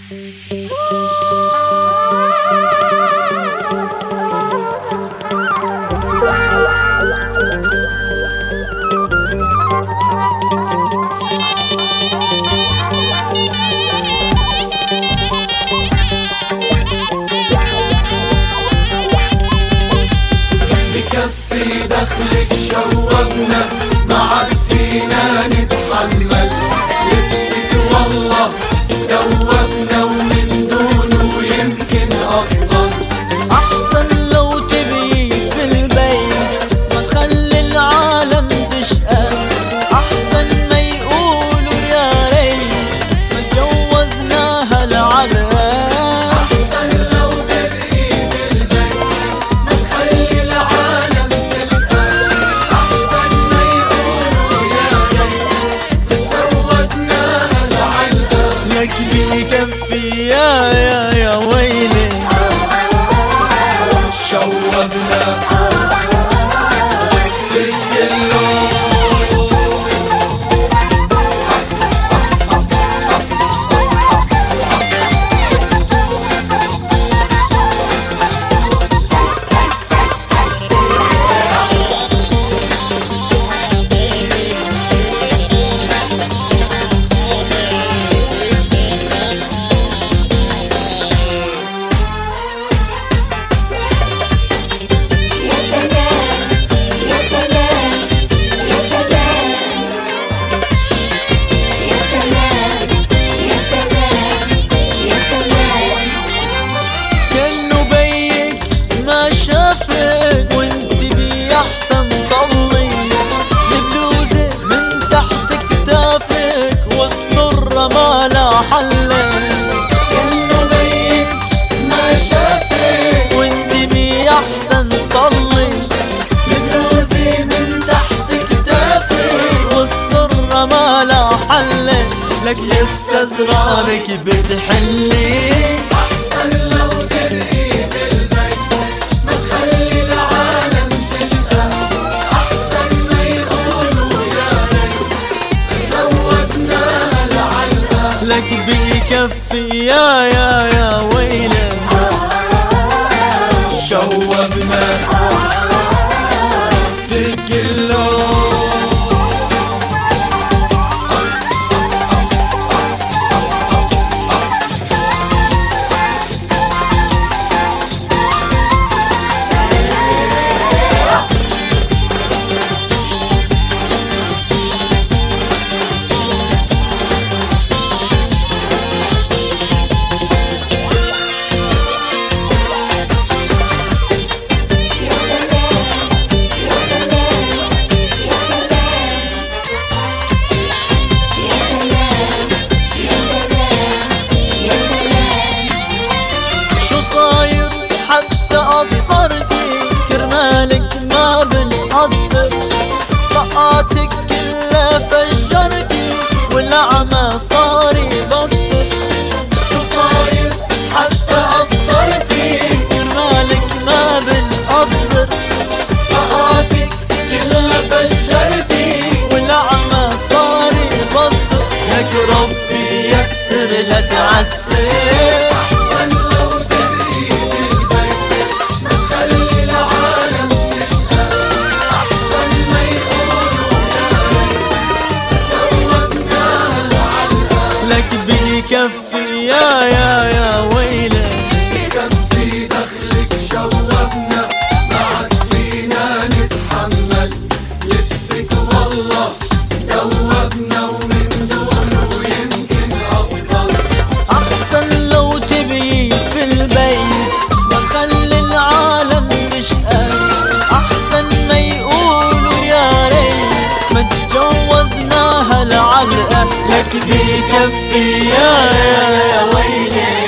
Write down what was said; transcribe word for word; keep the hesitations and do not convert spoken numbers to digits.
بكفي دخلك شوقنا ما عاد فينا نتحمل، لبسك والله دوبنا ومن دونه يمكن أفضل. أحسن لو تبي في البيت ما تخلي العالم تشقى، أحسن ما يقولوا يا ريت ما تجوزناها العلقة. بكفي يا يا يا ويلي شوقنا ما لا حل، كأنه بيك ما شافك وانت بي احسن طلي بتلوزي من تحت كتافك، والسر ما لا حل، لك لسه زرارك بتحلي. أحسن لو ترقي في البيت ما تخلي العالم تشقى، أحسن ما يقولوا يا ريت تجوزناها العلقة. لك بكفي يا يا يا ويلي شوقنا ترك اللون. حتى قصرتي كرمالك ما بنقصر، طاقاتك كلها فجرتي والعمى صار يبصر. شو صاير حتى قصرتي كرمالك ما بنقصر، طاقاتك كلها فجرتي والعمى صار يبصر. لك ربي يسر لا تعسر، بكفي يا يا يا ويلي بكفي دخلك شوقنا ما عاد فينا نتحمل، لبسك والله دوبنا ومن دونه يمكن أفضل. أحسن لو تبي في البيت ما تخلي العالم تشقى، أحسن ما يقولوا يا ريت ما تجوزناها العلقة. لك بكفي يا يا ويلي